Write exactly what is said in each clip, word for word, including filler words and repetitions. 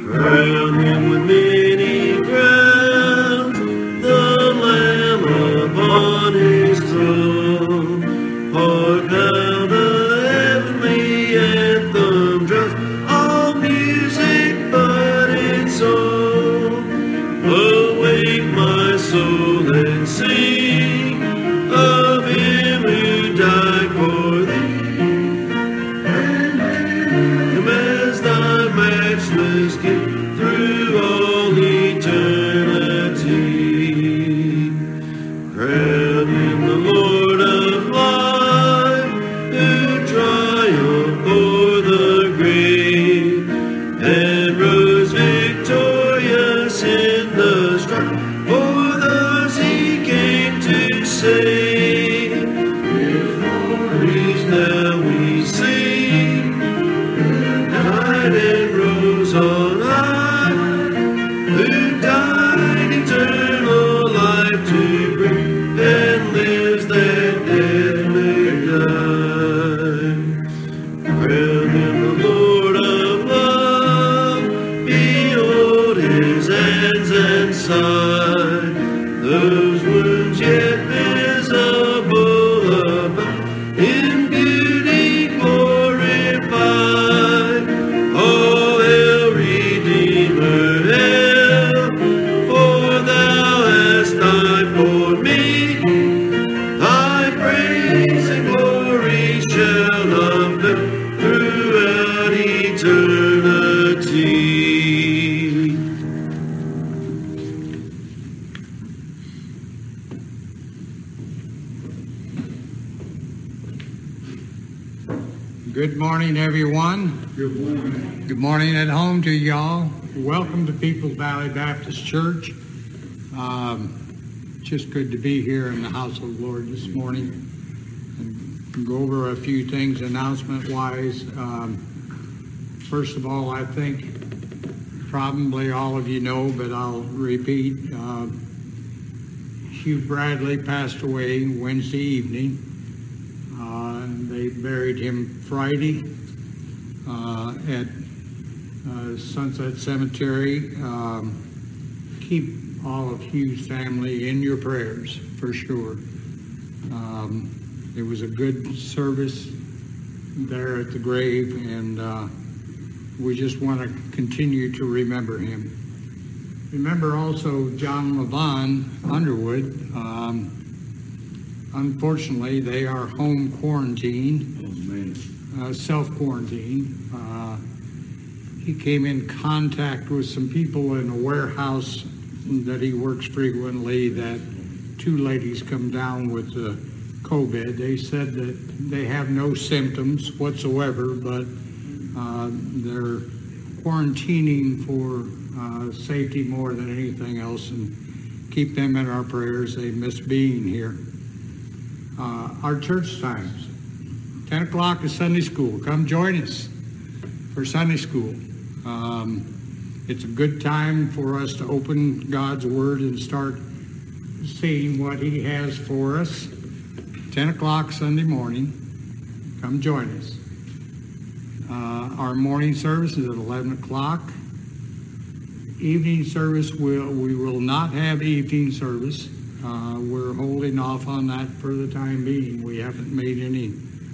Crown him with many crowns, the Lamb upon his throne. Hark how the heavenly anthem drowns all music but its own. Awake my soul and sing of him who died for thee, and hail him as thy matchless gift through all eternity. Crown him the Lord of life, who triumphed o'er the grave, and rose victorious in the strife for those he came to save. His glories now we sing, who died and rose on high, who died eternal life to bring, and lives that death may die. Crown him the Lord of love, behold his hands and side, those wounds yet visible above, in beauty glorified. All hail, Redeemer, hail, for thou hast died for me. Thy praise and glory shall unveil throughout eternity. Good morning, everyone. Good morning. Good morning at home to y'all. Welcome to Peoples Valley Baptist Church. Um, just good to be here in the house of the Lord this morning and go over a few things announcement-wise. Um, first of all, I think probably all of you know, but I'll repeat. Uh, Hugh Bradley passed away Wednesday evening. Uh, they buried him Friday uh, at uh, Sunset Cemetery. Um, keep all of Hugh's family in your prayers, for sure. Um, it was a good service there at the grave, and uh, we just want to continue to remember him. Remember also John Levon Underwood. Um, Unfortunately, they are home quarantined, uh, self-quarantine. Uh, he came in contact with some people in a warehouse that he works frequently, that two ladies come down with the COVID. They said that they have no symptoms whatsoever, but uh, they're quarantining for uh, safety more than anything else, and keep them in our prayers. They miss being here. Uh, our church times, ten o'clock is Sunday school. Come join us for Sunday school. Um, it's a good time for us to open God's Word and start seeing what He has for us. ten o'clock Sunday morning. Come join us. Uh, our morning service is at eleven o'clock. Evening service, will we will not have evening service. Uh, we're holding off on that for the time being. We haven't made any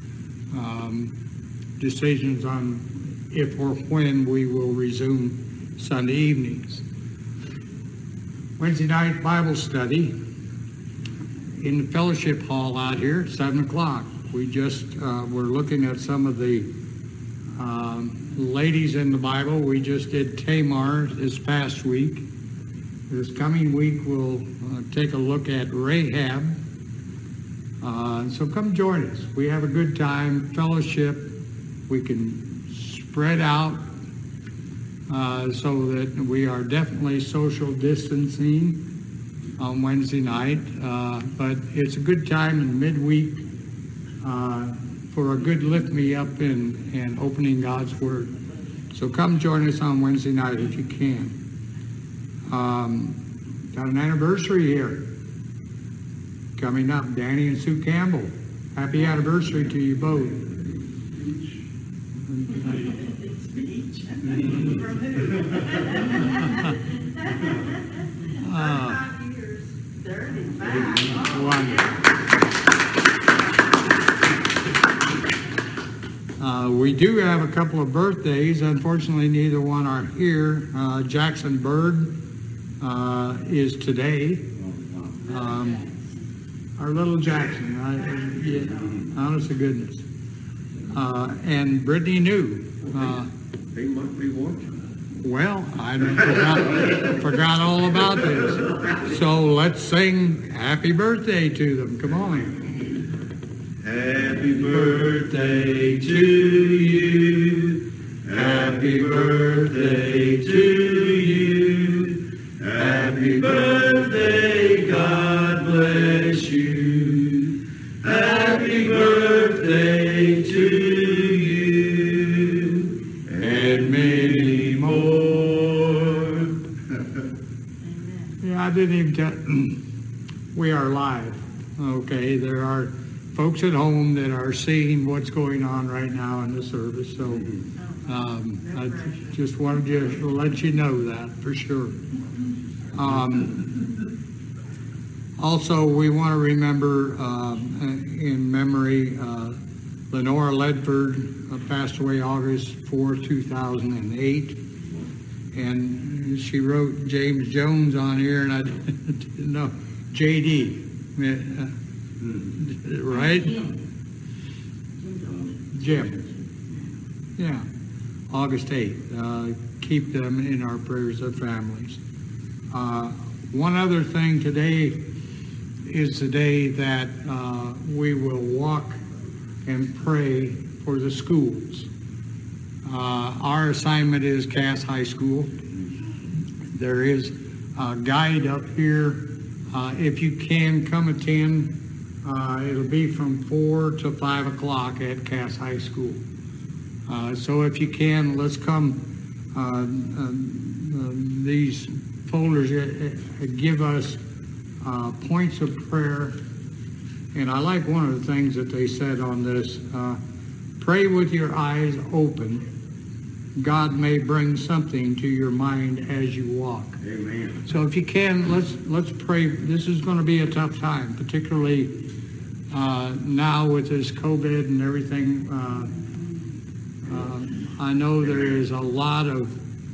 um, decisions on if or when we will resume Sunday evenings. Wednesday night Bible study in the fellowship hall out here, seven o'clock. We just, uh, we're looking at some of the um, ladies in the Bible. We just did Tamar this past week. This coming week, we'll uh, take a look at Rahab. Uh, so come join us. We have a good time, fellowship. We can spread out uh, so that we are definitely social distancing on Wednesday night. Uh, but it's a good time in midweek uh, for a good lift me up in, in opening God's Word. So come join us on Wednesday night if you can. Um, got an anniversary here coming up. Danny and Sue Campbell. Happy anniversary to you both. From who? Thirty-five years. Thirty-five. Wonderful. Uh, we do have a couple of birthdays. Unfortunately, neither one are here. Uh, Jackson Bird uh, is today. Um, our little Jackson, I, yeah, honest to goodness. Uh, and Brittany New. Uh, He must be watching. well, I forgot, forgot all about this. So let's sing happy birthday to them. Come on. Happy birthday to you. Happy birthday to you. Happy birthday, God bless you. Happy birthday to you. And many more. Yeah, I didn't even tell. We are live. Okay, there are folks at home that are seeing what's going on right now in the service. So um, I just wanted to let you know that for sure. Um, also, we want to remember um, in memory uh, Lenora Ledford uh, passed away August fourth, two thousand eight. And she wrote James Jones on here, and I didn't know. J D. Uh, right? Jim. Yeah. August eighth. Uh, keep them in our prayers, their families. Uh, one other thing, today is the day that uh, we will walk and pray for the schools. Uh, our assignment is Cass High School. There is a guide up here. Uh, if you can come attend, uh, it'll be from four to five o'clock at Cass High School. Uh, so if you can, let's come. Uh, uh, uh, these folders uh, give us uh, points of prayer. And I like one of the things that they said on this. Uh, pray with your eyes open. God may bring something to your mind as you walk. Amen. So if you can, let's let's pray. This is going to be a tough time, particularly uh, now with this COVID and everything. Uh, uh, I know there is a lot of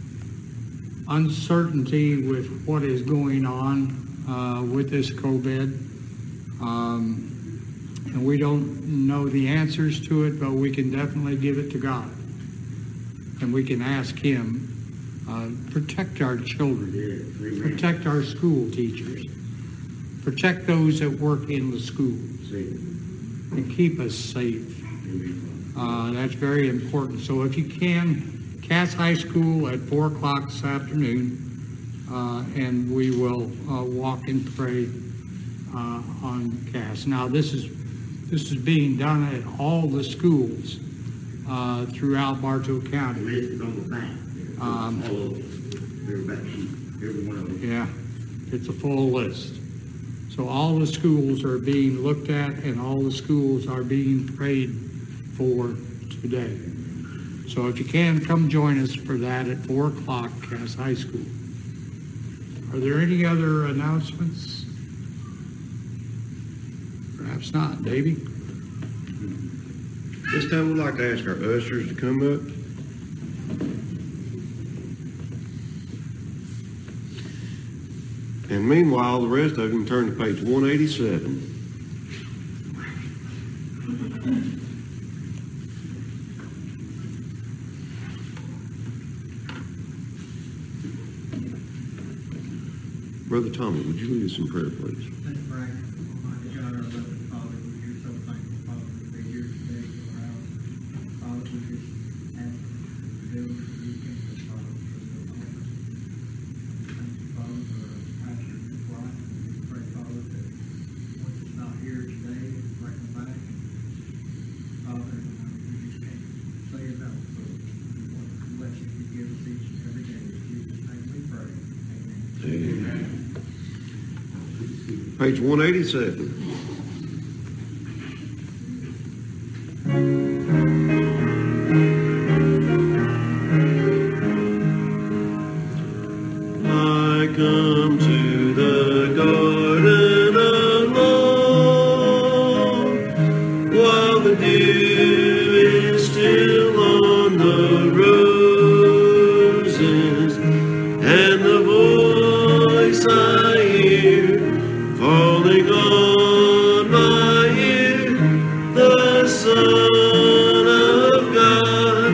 uncertainty with what is going on uh, with this COVID. Um, and we don't know the answers to it, but we can definitely give it to God. And we can ask Him, uh, protect our children, protect our school teachers, protect those that work in the schools, and keep us safe. Uh, that's very important. So if you can, Cass High School at four o'clock this afternoon, uh, and we will uh, walk and pray uh, on Cass. Now this is this is being done at all the schools uh, throughout Bartow County. The list is on the back. Um, All over. Everybody, every one of them. Yeah, it's a full list. So all the schools are being looked at and all the schools are being prayed for today. So if you can, come join us for that at four o'clock, Cass High School. Are there any other announcements? Perhaps not, Davey? This time we'd like to ask our ushers to come up. And meanwhile, the rest of them turn to page one eighty-seven. Brother Tommy, would you lead us in prayer, please? Let's pray. Almighty God, our loving Father, we're so thankful, Father, to be here today in your house. Father, we just ask to do what you can, Father, for the moment. Thank you, Father, for Pastor and his wife. We pray, Father, that once it's not here today, bring them back. Father, we just can't say enough for the blessing you give us each and every day. In Jesus' name we pray. Amen. Amen. Page one eighty-seven. come to the garden alone, while the dew is still on the roses, and the voice I hear falling on my ear, the Son of God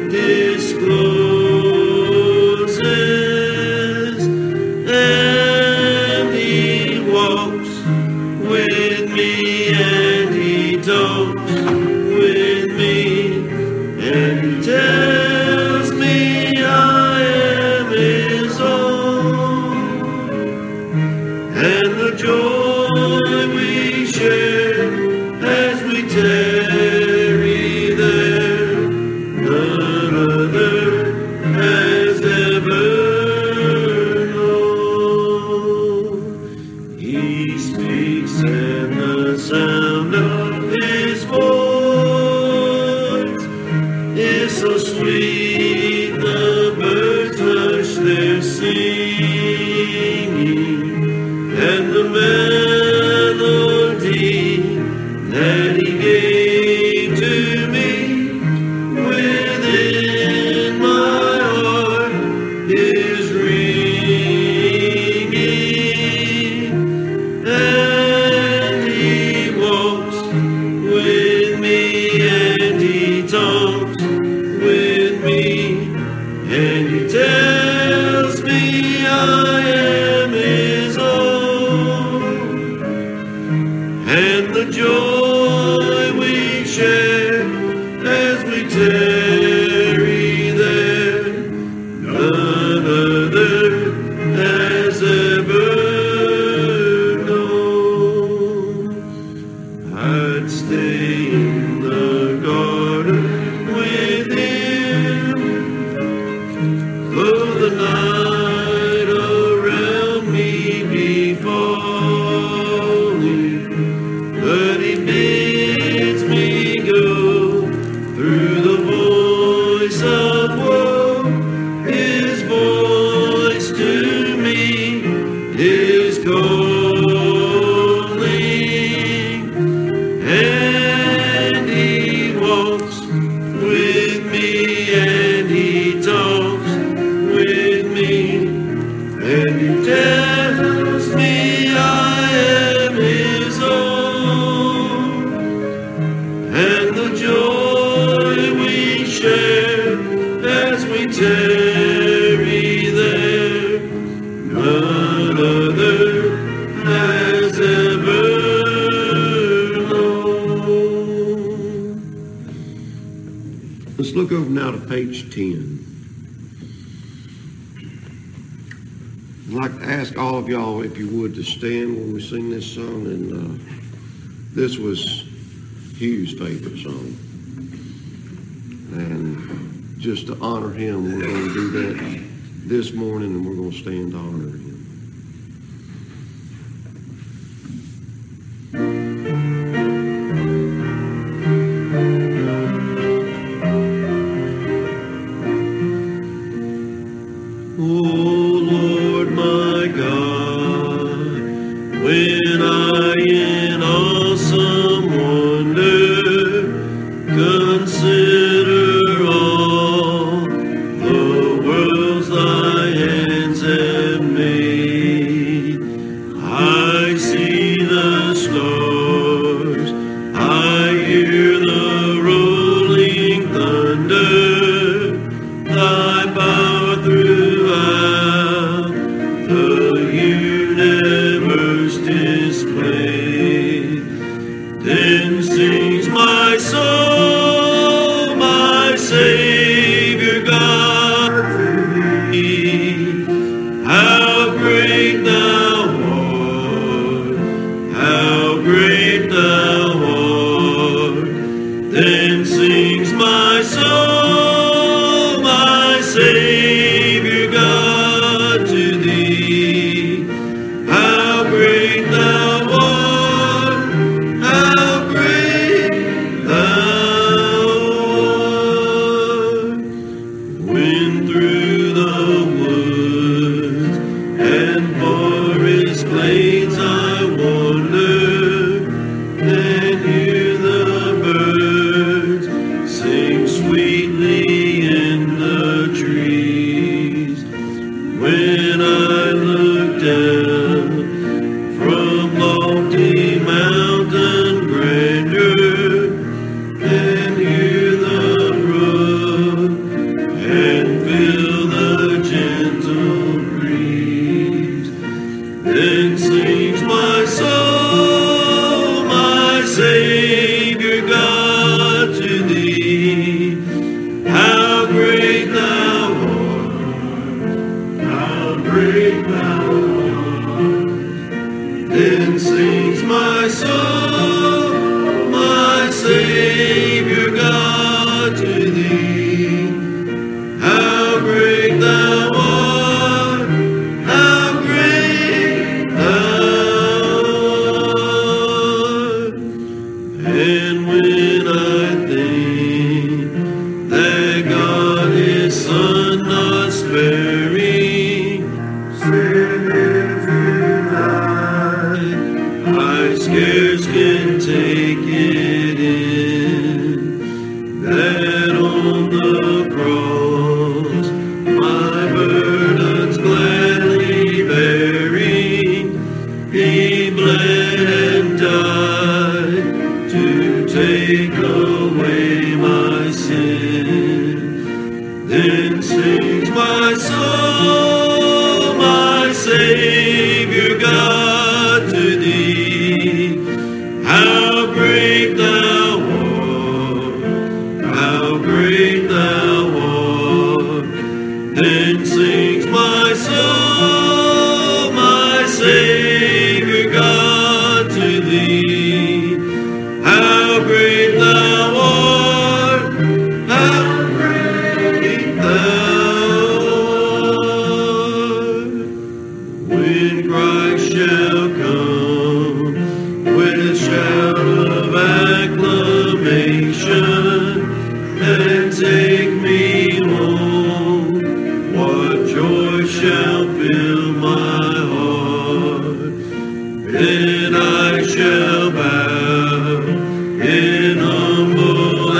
discloses, and he walks with me, and he talks with me, and he tells me I am his own, and the joy we share as we tarry there, none other has ever known. He speaks, and the sound of his voice is so sweet, the birds hush their singing, and the melody that he gave to me within my heart is ringing, and he walks with me, and he talks with me, and he tells me I am his own, and the joy we share as we tarry there, none other has ever known. I'd stay in the garden with him, though the night around me be falling, but he bids me go through the voice of woe. His voice to me is calling, and he walks with me, and he talks with me, and he tells me I am his own, and the joy we share as we tarry there, none other has ever known. Let's look over now to page ten. I'd like to ask all of y'all, if you would, to stand when we sing this song. And uh, this was Hugh's favorite song. And just to honor him, we're going to do that this morning, and we're going to stand to honor him. Oh Lord my God, when I in awesome wonder consider all the worlds thy hands have made, I see the stars, I hear the rolling thunder, thy power throughout break thou art. Then sings my soul, my Savior God, to thee. How great thou art, how great thou art. And when I think that God his Son not sparing sent him to die, I scarce can take it in that on the cross my burdens gladly bearing, he bled and died to take away my sin. Then sings my soul, my Savior God, to thee. How great thou art, how great thou art. Then sings my soul, my Savior God, to thee. How great thou art, how great thou art. When Christ shall come with shout of acclamation and take me home, what joy shall fill my heart. Then I shall bow in humble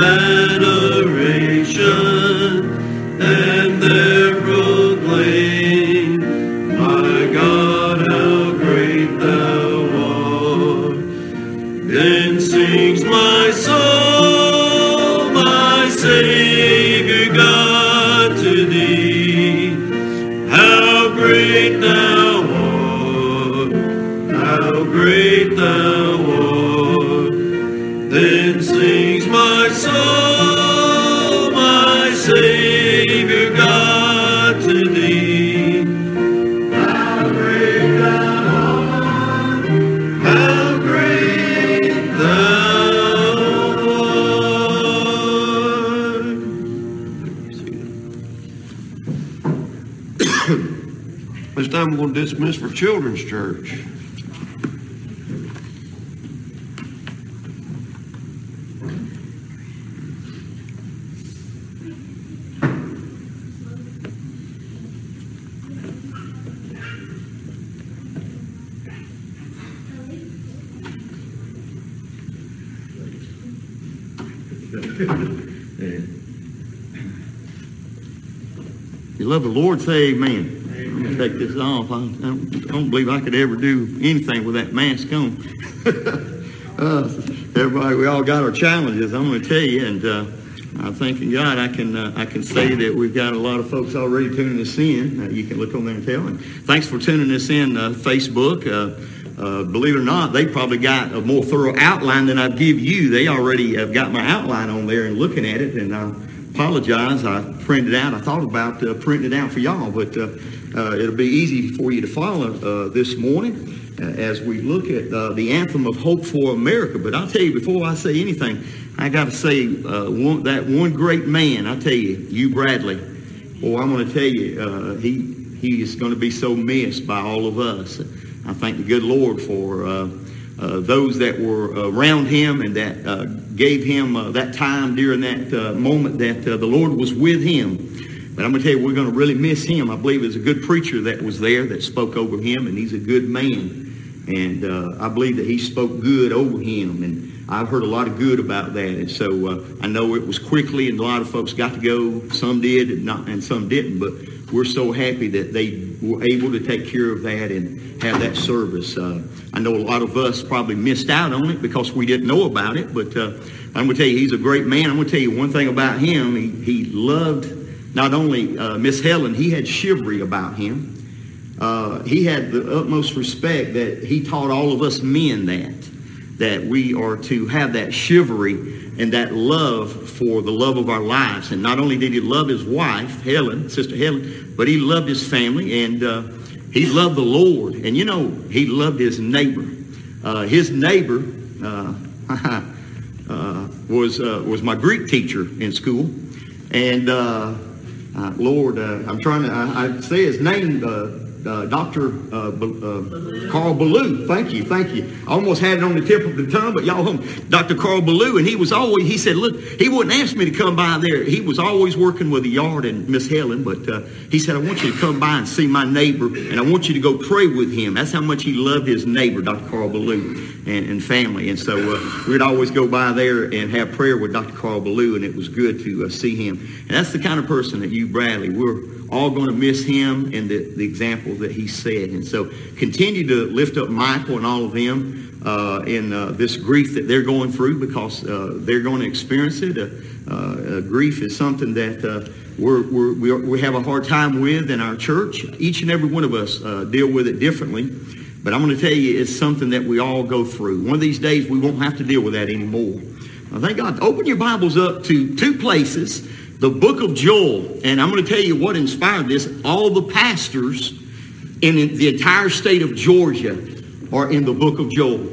adoration and there proclaim, my God, how great thou art. Then sings my soul, my Savior God, to thee. How great thou art, how great thou art. Then sings my soul, my Savior God, to thee. How great thou art, how great thou art. This time we're going to dismiss for Children's Church. You love the Lord, say amen. I'm going to take this off. I don't, I don't believe I could ever do anything with that mask on. uh, everybody, we all got our challenges, I'm going to tell you. And uh, I'm thanking God I can uh, I can say that we've got a lot of folks already tuning us in. Uh, you can look on there and tell. And thanks for tuning us in, uh, Facebook. Uh, uh, believe it or not, they probably got a more thorough outline than I've give you. They already have got my outline on there and looking at it. And I apologize. I printed out. I thought about uh, printing it out for y'all, but uh, uh, it'll be easy for you to follow uh, this morning uh, as we look at uh, the anthem of hope for America. But I'll tell you, before I say anything, I got to say uh, one, that one great man. I tell you, Hugh Bradley. Boy, I'm going to tell you, uh, he he is going to be so missed by all of us. I thank the good Lord for uh, uh, those that were around him and that uh, gave him uh, that time during that uh, moment that uh, the Lord was with him. But I'm going to tell you, we're going to really miss him. I believe there's a good preacher that was there that spoke over him, and he's a good man. And uh, I believe that he spoke good over him, and I've heard a lot of good about that. And so uh, I know it was quickly, and a lot of folks got to go. Some did, and, not, and some didn't. But we're so happy that they were able to take care of that and have that service. Uh, I know a lot of us probably missed out on it because we didn't know about it. But uh, I'm going to tell you, he's a great man. I'm going to tell you one thing about him. He, he loved not only uh, Miss Helen, he had chivalry about him. Uh, he had the utmost respect that he taught all of us men that, that we are to have that chivalry and that love for the love of our lives. And not only did he love his wife, Helen, Sister Helen, but he loved his family, and uh, he loved the Lord, and you know, he loved his neighbor. Uh, his neighbor uh, uh, was uh, was my Greek teacher in school, and uh, uh, Lord, uh, I'm trying to I, I say his name. Uh, Uh, Doctor Uh, B- uh, Carl Ballou, thank you, thank you. I almost had it on the tip of the tongue, but y'all, Doctor Carl Ballou, and he was always, he said, look, he wouldn't ask me to come by there. He was always working with the yard and Miss Helen, but uh, he said, I want you to come by and see my neighbor, and I want you to go pray with him. That's how much he loved his neighbor, Doctor Carl Ballou, and, and family. And so uh, we'd always go by there and have prayer with Doctor Carl Ballou, and it was good to uh, see him. And that's the kind of person that you, Bradley, we're all going to miss him and the, the example that he set. And so continue to lift up Michael and all of them uh, in uh, this grief that they're going through, because uh, they're going to experience it. Uh, uh, grief is something that uh, we're, we're, we, are, we have a hard time with in our church. Each and every one of us uh, deal with it differently. But I'm going to tell you, it's something that we all go through. One of these days, we won't have to deal with that anymore. Now, thank God. Open your Bibles up to two places. The book of Joel, and I'm going to tell you what inspired this. All the pastors in the entire state of Georgia are in the book of Joel.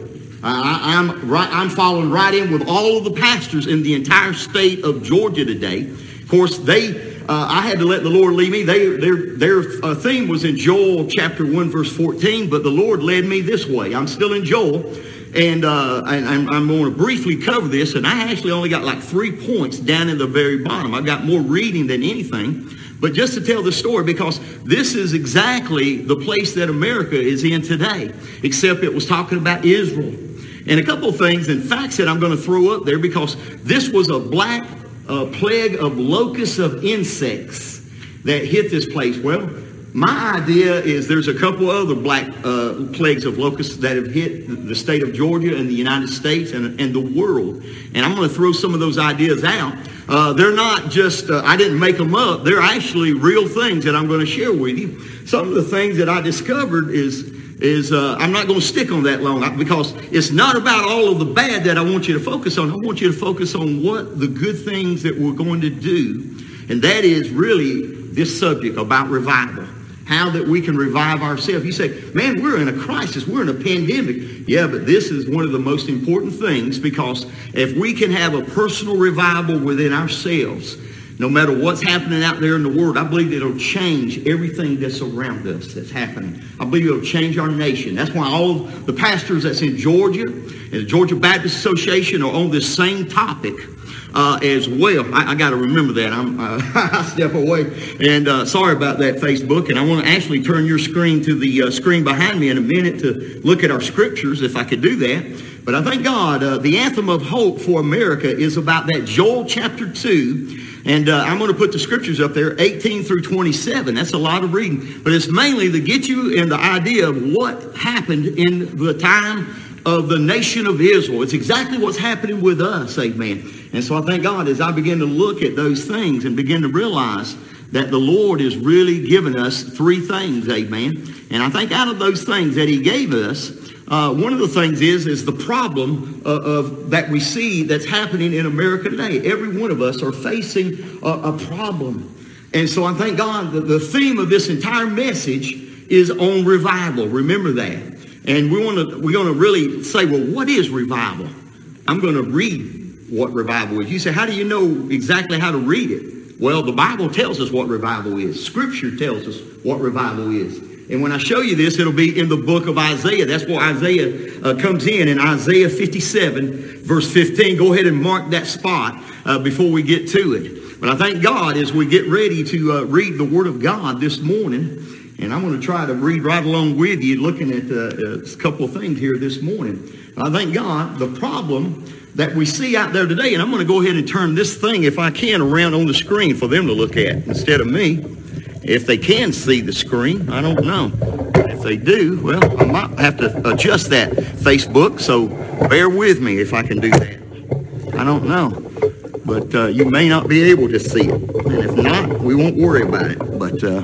I, I'm right. I'm following right in with all of the pastors in the entire state of Georgia today. Of course, they. Uh, I had to let the Lord lead me. They, their their uh, theme was in Joel chapter one, verse fourteen. But the Lord led me this way. I'm still in Joel. And, uh, and I'm, I'm going to briefly cover this, and I actually only got like three points down in the very bottom. I've got more reading than anything, but just to tell the story, because this is exactly the place that America is in today, except it was talking about Israel. And a couple of things and facts that I'm going to throw up there, because this was a black uh, plague of locusts of insects that hit this place. Well, my idea is there's a couple other black uh, plagues of locusts that have hit the state of Georgia and the United States and, and the world. And I'm going to throw some of those ideas out. Uh, they're not just, uh, I didn't make them up. They're actually real things that I'm going to share with you. Some of the things that I discovered is, is uh, I'm not going to stick on that long, because it's not about all of the bad that I want you to focus on. I want you to focus on what the good things that we're going to do. And that is really this subject about revival. How that we can revive ourselves. You say, man, we're in a crisis. We're in a pandemic. Yeah, but this is one of the most important things, because if we can have a personal revival within ourselves, no matter what's happening out there in the world, I believe it'll change everything that's around us that's happening. I believe it'll change our nation. That's why all of the pastors that's in Georgia and the Georgia Baptist Association are on this same topic. Uh, as well. I, I got to remember that. I'm, uh, I step away. And uh, sorry about that, Facebook. And I want to actually turn your screen to the uh, screen behind me in a minute to look at our scriptures, if I could do that. But I thank God, uh, the anthem of hope for America is about that Joel chapter two. And uh, I'm going to put the scriptures up there, eighteen through twenty-seven. That's a lot of reading. But it's mainly to get you in the idea of what happened in the time of the nation of Israel. It's exactly what's happening with us, amen. And so I thank God as I begin to look at those things and begin to realize that the Lord is really giving us three things, amen. And I think out of those things that he gave us, uh, one of the things is, is the problem of, of that we see that's happening in America today. Every one of us are facing a, a problem. And so I thank God that the theme of this entire message is on revival. Remember that. And we want to, we're going to really say, well, what is revival? I'm going to read what revival is. You say, how do you know exactly how to read it? Well, the Bible tells us what revival is. Scripture tells us what revival is. And when I show you this, it'll be in the book of Isaiah. That's where Isaiah uh, comes in, in Isaiah fifty-seven, verse fifteen. Go ahead and mark that spot uh, before we get to it. But I thank God as we get ready to uh, read the Word of God this morning. And I'm going to try to read right along with you, looking at uh, a couple of things here this morning. I thank God the problem that we see out there today, and I'm going to go ahead and turn this thing, if I can, around on the screen for them to look at instead of me. If they can see the screen, I don't know. If they do, well, I might have to adjust that, Facebook, so bear with me if I can do that. I don't know. But uh, you may not be able to see it. And if not, we won't worry about it. But uh,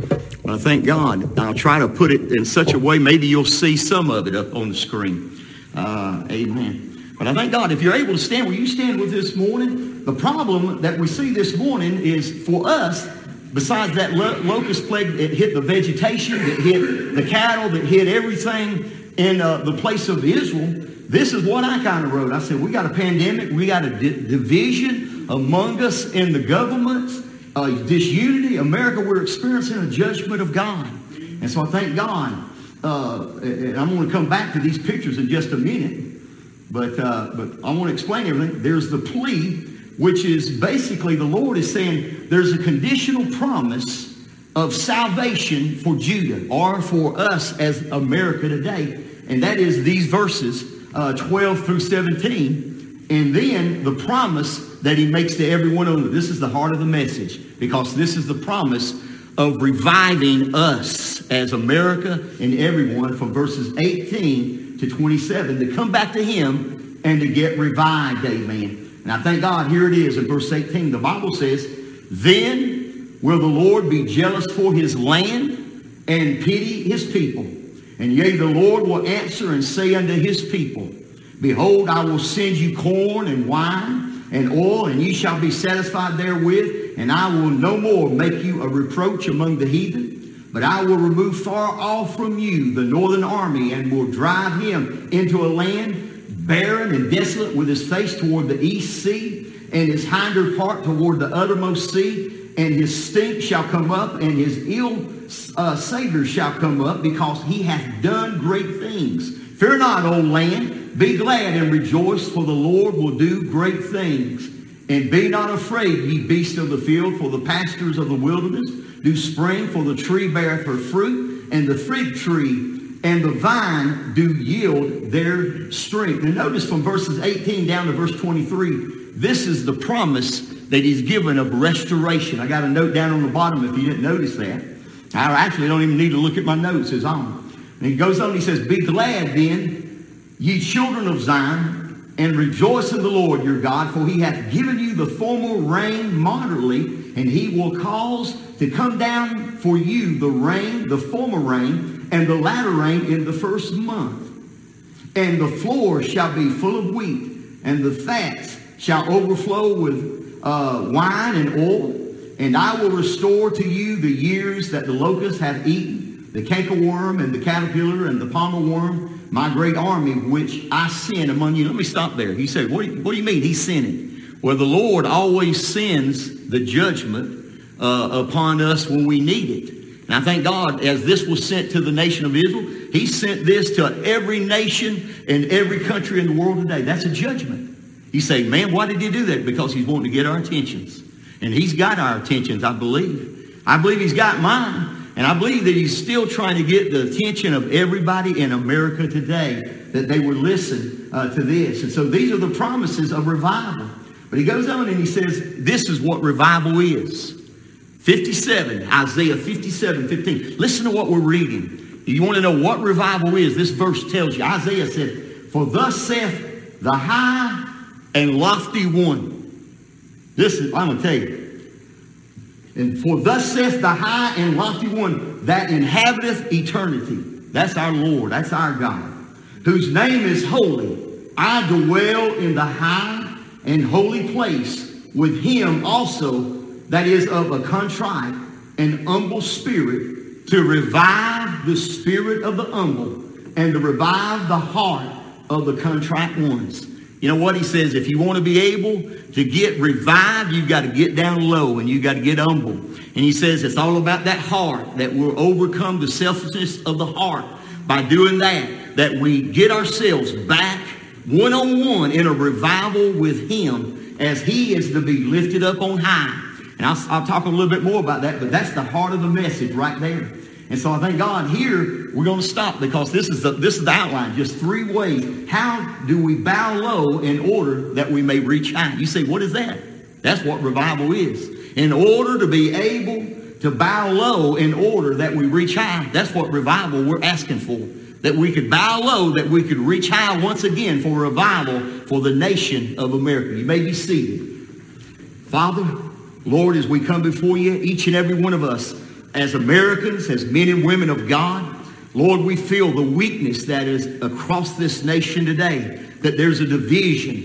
I thank God. I'll try to put it in such a way, maybe you'll see some of it up on the screen. Uh, amen. But I thank God, if you're able to stand where you stand with this morning, the problem that we see this morning is for us, besides that lo- locust plague, it hit the vegetation, it hit the cattle, that hit everything in uh, the place of Israel. This is what I kind of wrote. I said, we got a pandemic, we got a di- division among us in the governments, uh, disunity. America, we're experiencing a judgment of God. And so I thank God. Uh, and I'm going to come back to these pictures in just a minute. But, uh, but I want to explain everything. There's the plea, which is basically the Lord is saying there's a conditional promise of salvation for Judah or for us as America today. And that is these verses, uh, twelve through seventeen. And then the promise that he makes to everyone on it. This is the heart of the message, because this is the promise of reviving us as America and everyone from verses eighteen to twenty-seven to come back to him and to get revived. Amen. And I thank God, here it is in verse eighteen. The Bible says, then will the Lord be jealous for his land and pity his people. And yea, the Lord will answer and say unto his people, behold, I will send you corn and wine and oil, and ye shall be satisfied therewith, and I will no more make you a reproach among the heathen, but I will remove far off from you the northern army, and will drive him into a land barren and desolate, with his face toward the east sea, and his hinder part toward the uttermost sea, and his stink shall come up, and his ill uh, savor shall come up, because he hath done great things. Fear not, O land, be glad and rejoice, for the Lord will do great things. And be not afraid, ye beasts of the field, for the pastures of the wilderness do spring, for the tree beareth her fruit, and the fig tree and the vine do yield their strength. And notice from verses eighteen down to verse twenty-three, this is the promise that he's given of restoration. I got a note down on the bottom if you didn't notice that. I actually don't even need to look at my notes, it's on. And he goes on, he says, be glad then, ye children of Zion, and rejoice in the Lord your God, for he hath given you the former rain moderately, and he will cause to come down for you the rain, the former rain, and the latter rain in the first month. And the floor shall be full of wheat, and the fats shall overflow with uh, wine and oil. And I will restore to you the years that the locust hath eaten, the cankerworm and the caterpillar and the palmer worm, my great army which I send among you. Let me stop there. He said, what do you, what do you mean he's sending? Well, the Lord always sends the judgment uh, upon us when we need it. And I thank God, as this was sent to the nation of Israel, he sent this to every nation and every country in the world today. That's a judgment. You say, man, why did he do that? Because he's wanting to get our attentions. And he's got our attentions, I believe. I believe he's got mine. And I believe that he's still trying to get the attention of everybody in America today, that they would listen uh, to this. And so these are the promises of revival. But he goes on and he says, this is what revival is. fifty-seven, Isaiah fifty-seven, fifteen. Listen to what we're reading. You want to know what revival is? This verse tells you. Isaiah said, for thus saith the high and lofty one. Listen, I'm going to tell you. And for thus saith the high and lofty one that inhabiteth eternity. That's our Lord. That's our God. Whose name is holy. I dwell in the high and holy place with him also that is of a contrite and humble spirit, to revive the spirit of the humble and to revive the heart of the contrite ones. You know what he says? If you want to be able to get revived, you've got to get down low and you've got to get humble. And he says it's all about that heart, that we'll overcome the selfishness of the heart by doing that, that we get ourselves back one-on-one in a revival with him as he is to be lifted up on high. And I'll, I'll talk a little bit more about that, but that's the heart of the message right there. And so I thank God here we're going to stop, because this is the, this is the outline. Just three ways. How do we bow low in order that we may reach high? You say, what is that? That's what revival is. In order to be able to bow low in order that we reach high, that's what revival we're asking for. That we could bow low, that we could reach high once again for revival for the nation of America. You may be seated. Father, Lord, as we come before you, each and every one of us, as Americans, as men and women of God, Lord, we feel the weakness that is across this nation today, that there's a division.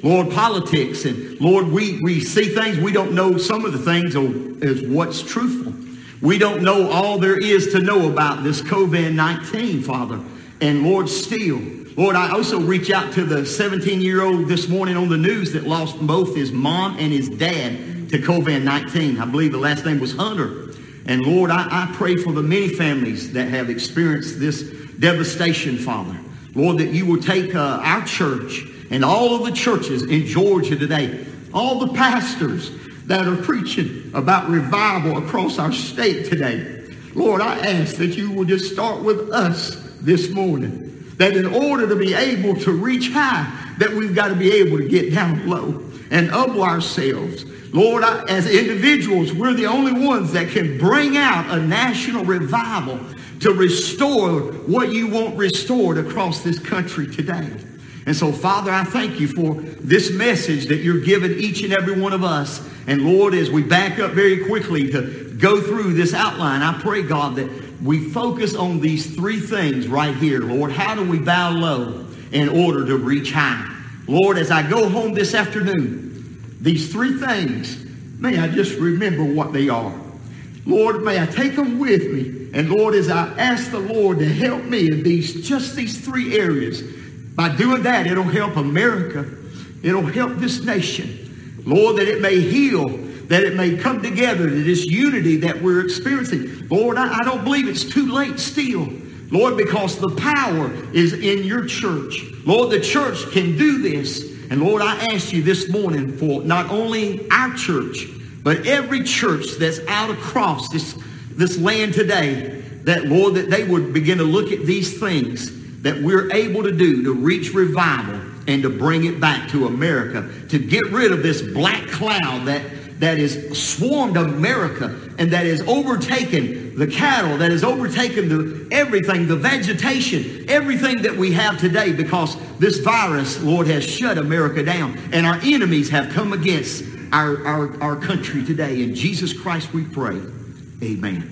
Lord, politics. And Lord, we, we see things. We don't know some of the things as what's truthful. We don't know all there is to know about this COVID nineteen, Father. And Lord, still, Lord, I also reach out to the seventeen-year-old this morning on the news that lost both his mom and his dad to COVID nineteen. I believe the last name was Hunter. And Lord, I, I pray for the many families that have experienced this devastation, Father. Lord, that you will take uh, our church and all of the churches in Georgia today, all the pastors that are preaching about revival across our state today. Lord, I ask that you will just start with us this morning. That in order to be able to reach high, that we've got to be able to get down low and humble ourselves. Lord, I, as individuals, we're the only ones that can bring out a national revival to restore what you want restored across this country today. And so, Father, I thank you for this message that you're giving each and every one of us. And Lord, as we back up very quickly to go through this outline, I pray, God, that we focus on these three things right here. Lord, how do we bow low in order to reach high? Lord, as I go home this afternoon, these three things, may I just remember what they are. Lord, may I take them with me. And Lord, as I ask the Lord to help me in these, just these three areas, by doing that, it'll help America. It'll help this nation. Lord, that it may heal, that it may come together to this unity that we're experiencing. Lord, I, I don't believe it's too late still. Lord, because the power is in your church. Lord, the church can do this. And Lord, I ask you this morning for not only our church, but every church that's out across this, this land today, that, Lord, that they would begin to look at these things that we're able to do to reach revival and to bring it back to America, to get rid of this black cloud that, that has swarmed America and that has overtaken the cattle, that has overtaken the everything, the vegetation, everything that we have today, because this virus, Lord, has shut America down and our enemies have come against our, our, our country today. In Jesus Christ we pray. Amen.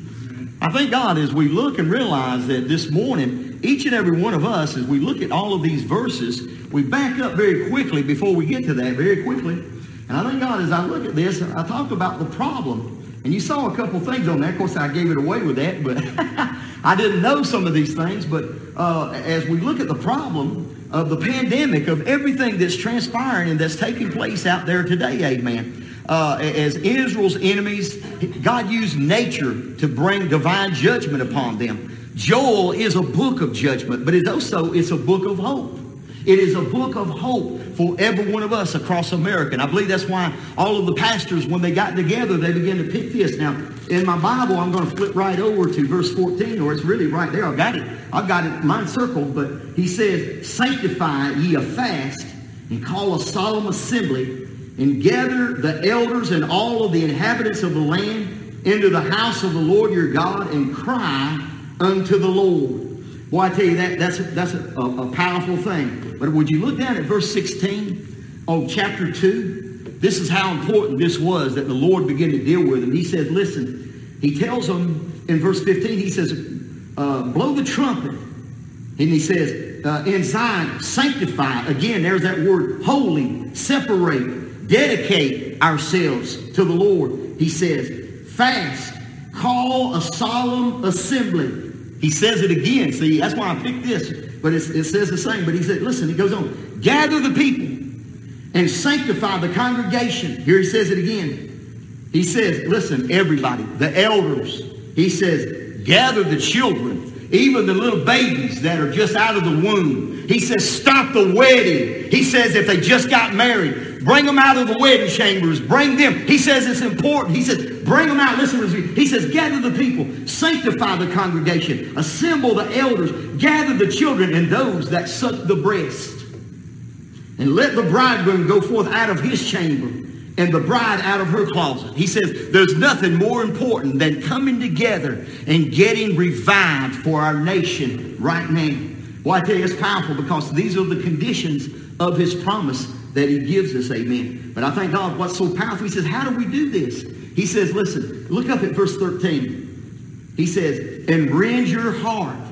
I thank God as we look and realize that this morning, each and every one of us, as we look at all of these verses, we back up very quickly before we get to that, very quickly. And I thank God as I look at this, I talk about the problem. And you saw a couple things on there. Of course, I gave it away with that, but I didn't know some of these things. But uh, as we look at the problem of the pandemic, of everything that's transpiring and that's taking place out there today, amen. Uh, as Israel's enemies, God used nature to bring divine judgment upon them. Joel is a book of judgment, but it also is a book of hope. It is a book of hope for every one of us across America. And I believe that's why all of the pastors, when they got together, they began to pick this. Now, in my Bible, I'm going to flip right over to verse fourteen, or it's really right there. I've got it. I've got it, mine circled, but he says, sanctify ye a fast, and call a solemn assembly, and gather the elders and all of the inhabitants of the land into the house of the Lord your God, and cry unto the Lord. Boy, I tell you, that that's, a, that's a, a, a powerful thing. But would you look down at verse sixteen on chapter two? This is how important this was that the Lord began to deal with him. He said, listen, he tells them in verse fifteen, he says, uh, blow the trumpet. And he says, uh, in Zion, sanctify. Again, there's that word, holy, separate, dedicate ourselves to the Lord. He says, fast, call a solemn assembly. He says it again. See, that's why I picked this. But it's, it says the same. But he said, listen, it goes on. Gather the people and sanctify the congregation. Here he says it again. He says, listen, everybody, the elders. He says, gather the children, even the little babies that are just out of the womb. He says, stop the wedding. He says, if they just got married, bring them out of the wedding chambers. Bring them. He says it's important. He says, bring them out. Listen to me. He says, gather the people. Sanctify the congregation. Assemble the elders. Gather the children and those that suck the breast. And let the bridegroom go forth out of his chamber and the bride out of her closet. He says, there's nothing more important than coming together and getting revived for our nation right now. Well, I tell you, it's powerful because these are the conditions of his promise that he gives us, amen. But I thank God what's so powerful. He says, how do we do this? He says, listen, look up at verse thirteen. He says, and rend your heart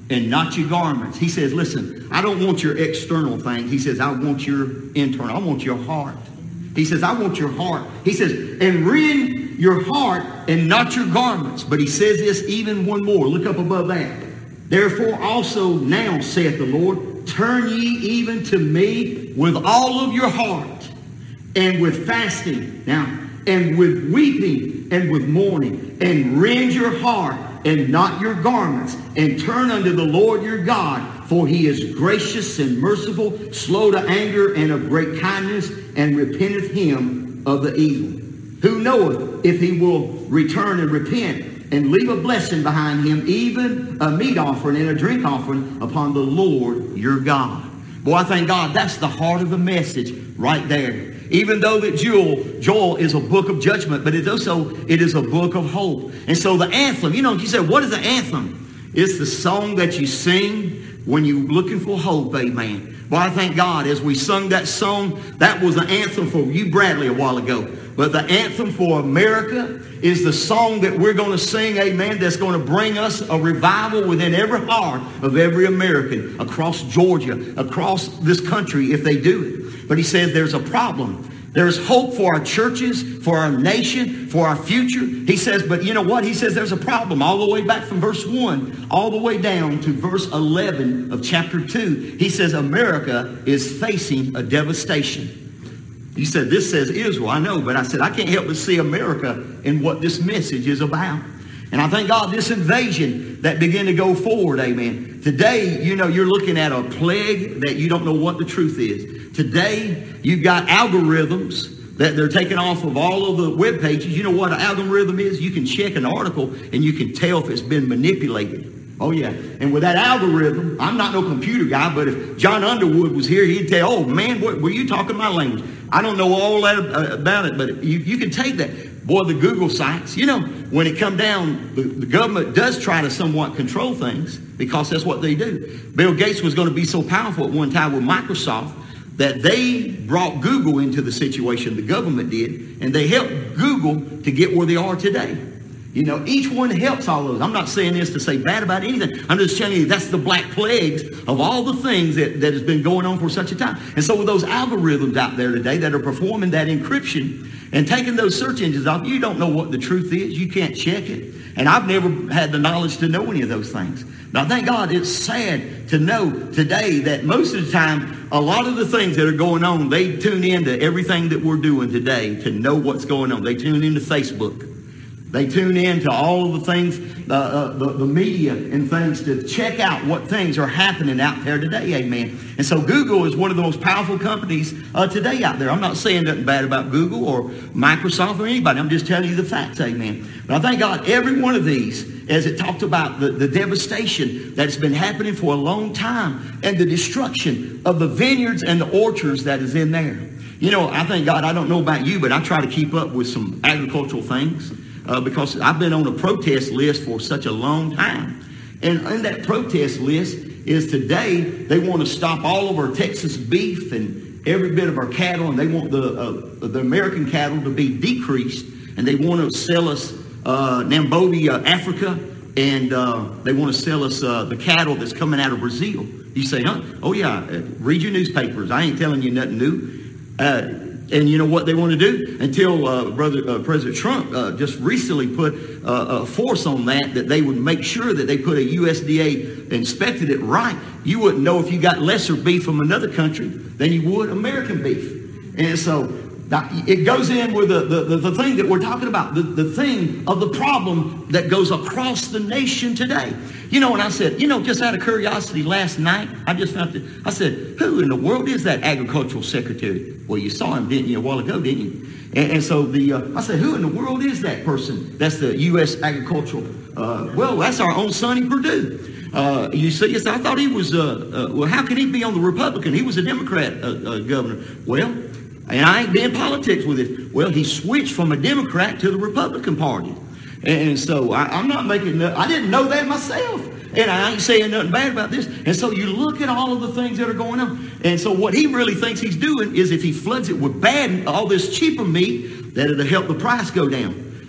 and not your garments. He says, listen, I don't want your external things. He says, I want your internal. I want your heart. He says, I want your heart. He says, and rend your heart and not your garments. But he says this even one more. Look up above that. Therefore also now, saith the Lord, turn ye even to me with all of your heart, and with fasting, now, and with weeping, and with mourning, and rend your heart, and not your garments, and turn unto the Lord your God, for he is gracious and merciful, slow to anger, and of great kindness, and repenteth him of the evil. Who knoweth if he will return and repent, and leave a blessing behind him, even a meat offering and a drink offering upon the Lord your God. Boy, I thank God that's the heart of the message right there. Even though that Joel, Joel is a book of judgment, but it also it is a book of hope. And so the anthem, you know, you say, what is the anthem? It's the song that you sing when you're looking for hope, amen. Boy, I thank God as we sung that song, that was the anthem for you, Bradley, a while ago. But the anthem for America is the song that we're going to sing, amen, that's going to bring us a revival within every heart of every American across Georgia, across this country if they do it. But he says there's a problem. There's hope for our churches, for our nation, for our future. He says, but you know what? He says there's a problem all the way back from verse one, all the way down to verse eleven of chapter two. He says America is facing a devastation. You said, this says Israel. I know, but I said, I can't help but see America in what this message is about. And I thank God this invasion that began to go forward, amen. Today, you know, you're looking at a plague that you don't know what the truth is. Today, you've got algorithms that they're taking off of all of the web pages. You know what an algorithm is? You can check an article and you can tell if it's been manipulated. Oh, yeah. And with that algorithm, I'm not no computer guy, but if John Underwood was here, he'd tell, oh, man, what, were you talking my language? I don't know all that about it, but you, you can take that. Boy, the Google sites, you know, when it come down, the, the government does try to somewhat control things because that's what they do. Bill Gates was going to be so powerful at one time with Microsoft that they brought Google into the situation, the government did, and they helped Google to get where they are today. You know, each one helps all those. I'm not saying this to say bad about anything. I'm just telling you that's the black plagues of all the things that, that has been going on for such a time. And so with those algorithms out there today that are performing that encryption and taking those search engines off, you don't know what the truth is. You can't check it. And I've never had the knowledge to know any of those things. But I thank God it's sad to know today that most of the time, a lot of the things that are going on, they tune into everything that we're doing today to know what's going on. They tune into Facebook. They tune in to all of the things, uh, uh, the, the media and things to check out what things are happening out there today, amen. And so Google is one of the most powerful companies uh, today out there. I'm not saying nothing bad about Google or Microsoft or anybody. I'm just telling you the facts, amen. But I thank God every one of these, as it talked about the, the devastation that's been happening for a long time and the destruction of the vineyards and the orchards that is in there. You know, I thank God, I don't know about you, but I try to keep up with some agricultural things. Uh, because I've been on a protest list for such a long time. And in that protest list is today they want to stop all of our Texas beef and every bit of our cattle, and they want the uh, the American cattle to be decreased, and they want to sell us uh, Namibia, Africa, and uh, they want to sell us uh, the cattle that's coming out of Brazil. You say, huh? Oh, yeah, read your newspapers. I ain't telling you nothing new. Uh, And you know what they want to do? Until uh, brother uh, President Trump uh, just recently put uh, a force on that, that they would make sure that they put a U S D A inspected it right. You wouldn't know if you got lesser beef from another country than you would American beef. And so it goes in with the, the, the thing that we're talking about, the, the thing of the problem that goes across the nation today. You know, and I said, you know, just out of curiosity last night, I just found it, I said, who in the world is that agricultural secretary? Well, you saw him, didn't you, a while ago, didn't you? And, and so the, uh, I said, who in the world is that person? That's the U S agricultural, uh, well, that's our own Sonny Perdue. Uh, you see, yes, I thought he was, uh, uh, well, how can he be on the Republican? He was a Democrat uh, uh, governor. Well, and I ain't been in politics with it. Well, he switched from a Democrat to the Republican Party. And so I, I'm not making, I didn't know that myself. And I ain't saying nothing bad about this. And so you look at all of the things that are going on. And so what he really thinks he's doing is if he floods it with bad, all this cheaper meat, that it'll help the price go down.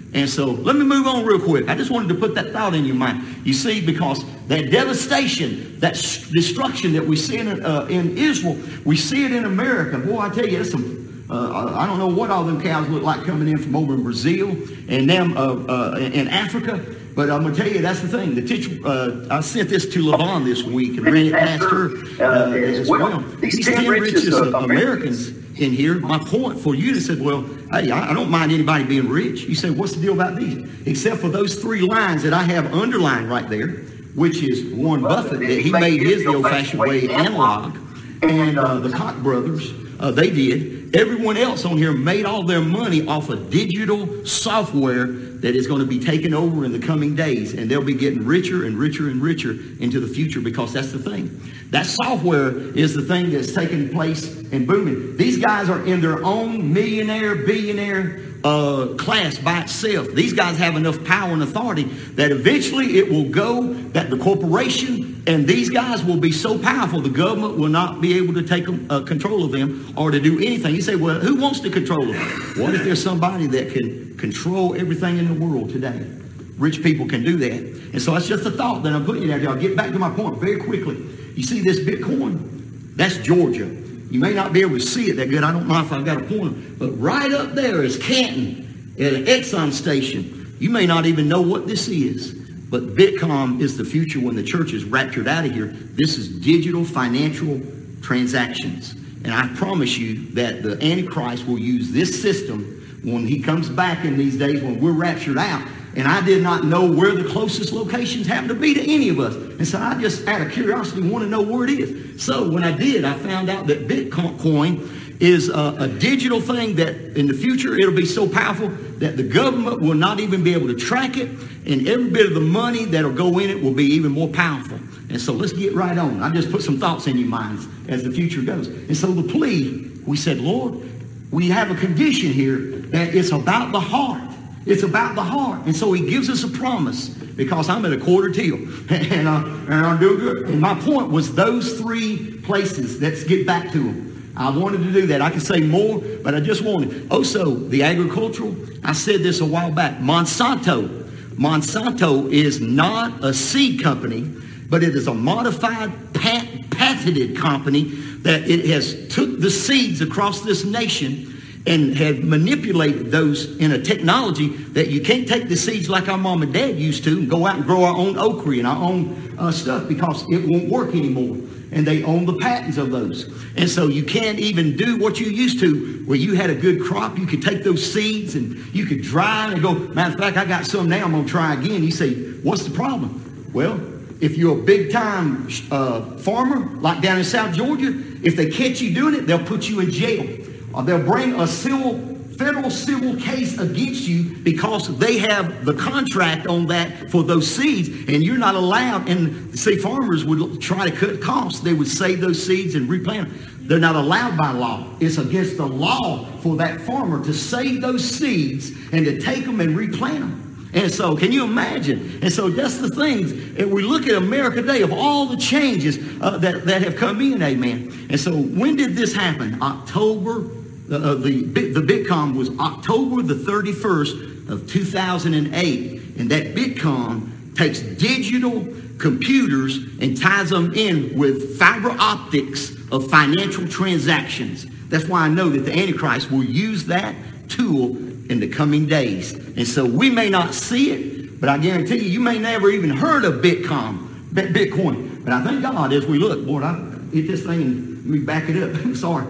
And so let me move on real quick. I just wanted to put that thought in your mind. You see, because that devastation, that destruction that we see in, uh, in Israel, we see it in America. Boy, I tell you, there's some, uh, I don't know what all them cows look like coming in from over in Brazil and them uh, uh, in Africa. But I'm going to tell you, that's the thing. The teacher, uh, I sent this to LaVon this week and ran it past her uh, as well. These ten richest of Americans in here, my point for you to say, well, hey, I, I don't mind anybody being rich. You say, what's the deal about these? Except for those three lines that I have underlined right there, which is Warren Buffett, that he made his the old-fashioned way analog, and uh, the Koch brothers, uh, they did. Everyone else on here made all their money off of digital software that is going to be taken over in the coming days, and they'll be getting richer and richer and richer into the future, because that's the thing. That software is the thing that's taking place and booming. These guys are in their own millionaire, billionaire uh, class by itself. These guys have enough power and authority that eventually it will go that the corporation and these guys will be so powerful the government will not be able to take them, uh, control of them or to do anything. You say, well, who wants to control them? What if there's somebody that can control everything in the world today? Rich people can do that. And so that's just a thought that I'm putting you there. I'll get back to my point very quickly. You see this Bitcoin? That's Georgia. You may not be able to see it that good. I don't know if I've got a pointer. But right up there is Canton at an Exxon station. You may not even know what this is. But Bitcoin is the future when the church is raptured out of here. This is digital financial transactions. And I promise you that the Antichrist will use this system when he comes back in these days when we're raptured out. And I did not know where the closest locations happen to be to any of us. And so I just, out of curiosity, want to know where it is. So when I did, I found out that Bitcoin is a, a digital thing that in the future it'll be so powerful that the government will not even be able to track it. And every bit of the money that'll go in it will be even more powerful. And so let's get right on. I just put some thoughts in your minds as the future goes. And so the plea, we said, Lord, we have a condition here that it's about the heart. It's about the heart. And so he gives us a promise, because I'm at a quarter till and, uh, and I'm doing good. And my point was those three places. Let's get back to them. I wanted to do that. I could say more, but I just wanted. Also, the agricultural, I said this a while back. Monsanto. Monsanto is not a seed company, but it is a modified, pat- patented company that it has took the seeds across this nation and had manipulated those in a technology that you can't take the seeds like our mom and dad used to and go out and grow our own okra and our own uh, stuff, because it won't work anymore. And they own the patents of those. And so you can't even do what you used to, where you had a good crop. You could take those seeds and you could dry and go, matter of fact, I got some now, I'm going to try again. You say, what's the problem? Well, if you're a big-time uh, farmer, like down in South Georgia, if they catch you doing it, they'll put you in jail. Or they'll bring a civil, federal civil case against you because they have the contract on that for those seeds, and you're not allowed. And see, farmers would try to cut costs. They would save those seeds and replant them. They're not allowed by law. It's against the law for that farmer to save those seeds and to take them and replant them. And so, can you imagine? And so that's the things. And we look at America today, of all the changes uh, that, that have come in, amen. And so when did this happen? October, uh, the, the Bitcoin was October the thirty-first of two thousand eight. And that Bitcoin takes digital computers and ties them in with fiber optics of financial transactions. That's why I know that the Antichrist will use that tool in the coming days. And so we may not see it, but I guarantee you, you may never even heard of Bitcoin, Bitcoin. But I thank God as we look, Lord, I hit this thing and let me back it up. I'm sorry.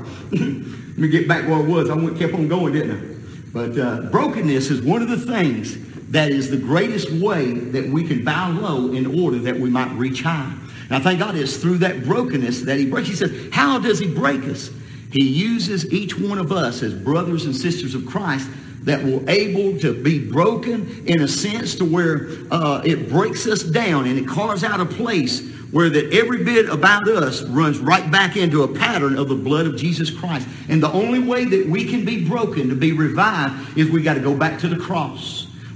Let me get back where it was. I went, kept on going, didn't I? But uh, brokenness is one of the things that is the greatest way that we can bow low in order that we might reach high. And I thank God it's through that brokenness that he breaks. He says, how does he break us? He uses each one of us as brothers and sisters of Christ that will able to be broken in a sense to where uh, it breaks us down and it carves out a place where that every bit about us runs right back into a pattern of the blood of Jesus Christ. And the only way that we can be broken, to be revived, is we got to go back to the cross.